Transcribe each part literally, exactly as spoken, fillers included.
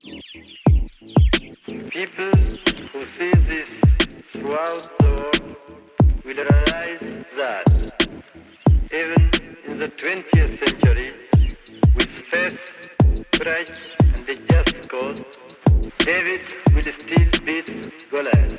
People who see this throughout the world will realize that even in the twentieth century, with faith, pride, and a just cause, David will still beat Goliath.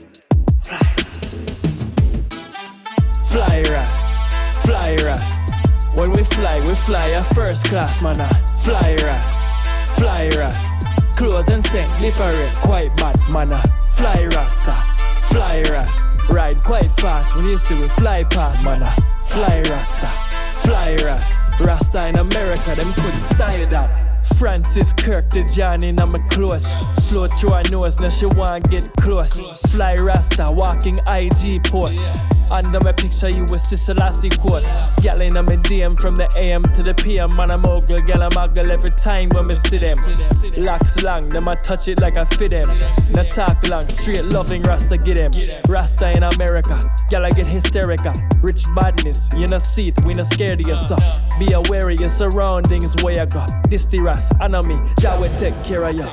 Fly us, fly us. When we fly, we fly a first class manner. Fly us, fly us. Close and sing, different, quite bad manner. Fly Rasta, fly us. Ride quite fast when you see we fly past manner. Fly Rasta, fly us. Rasta in America, them couldn't style that. Francis Kirk, the Johnny in my clothes. Float through her nose, now she want get close. Fly Rasta, walking I G post. Under my picture, you with Sister Lassie quote. Gyal in my D M from the A M to the P M. Man, I'm mogul, gyal I'm mogul every time when me see them. Locks long, them I touch it like I fit them. Now talk long, straight loving Rasta get them. Rasta in America, gyal I get hysterical. Rich badness, you no see it, we no scared of you, so be aware of your surroundings where you go. This the Ras, I know me, Jah will take care of you.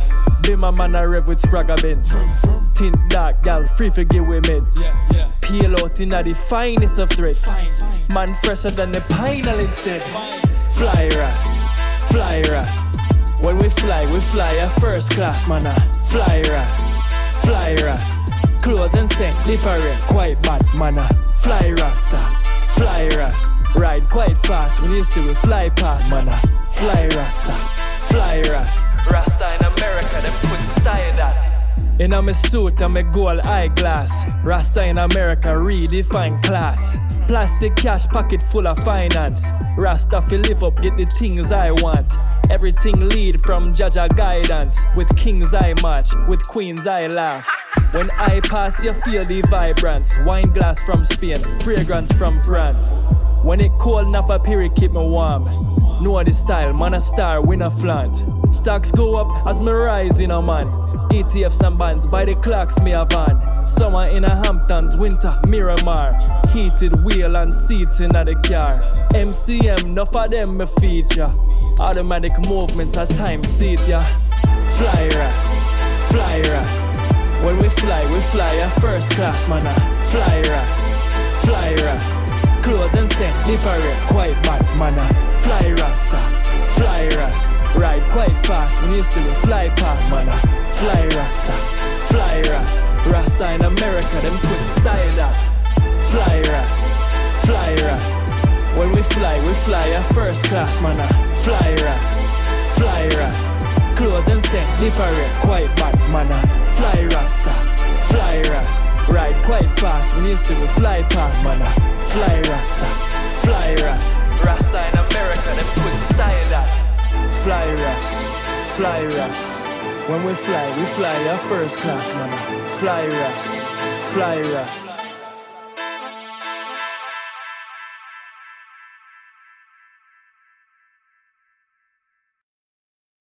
Be my man a rev with Sprague Benz. Tint dark, gal, free for give with meds. Peel out inna the finest of threats. Man fresher than the pineal instead. Fly us, fly us. When we fly, we fly a first class manner. Fly us, fly us. Close and sing, different, quite bad manner. Fly Rasta, fly us. Ride quite fast when you see we fly past manner. Fly Rasta, fly us. Rasta in America, them couldn't style that. In a me suit and me gold eyeglass. Rasta in America redefine class. Plastic cash pocket full of finance. Rasta fi live up, get the things I want. Everything lead from Jaja guidance. With kings I march, with queens I laugh. When I pass you feel the vibrance. Wine glass from Spain, fragrance from France. When it cold Napa Piri keep me warm. Know the style, man a star, win a flaunt. Stocks go up as me rise in a man. E T Fs and bands, by the clocks me a van. Summer in a Hamptons, winter Miramar. Heated wheel and seats in the car. M C M, enough of them me feature. Automatic movements at time seat ya. Fly us, fly us. When we fly, we fly a first class manner. Fly us, fly us. Close and sing, different, quite bad manner. Fly Rasta, fly us. Ride quite fast when you see we fly past manner. Fly Rasta, fly us. Rasta in America, them couldn't style that. Fly us, fly us. When we fly, we fly a first class manner. Fly us, fly us. Close and sing, different, quite bad manner. Fly Rasta, fly us. Ride quite fast when you see we fly past manner. Fly Rasta, fly us. Rasta in America, them couldn't style that. Fly us, fly us. When we fly, we fly a first class manner. Fly us, fly us.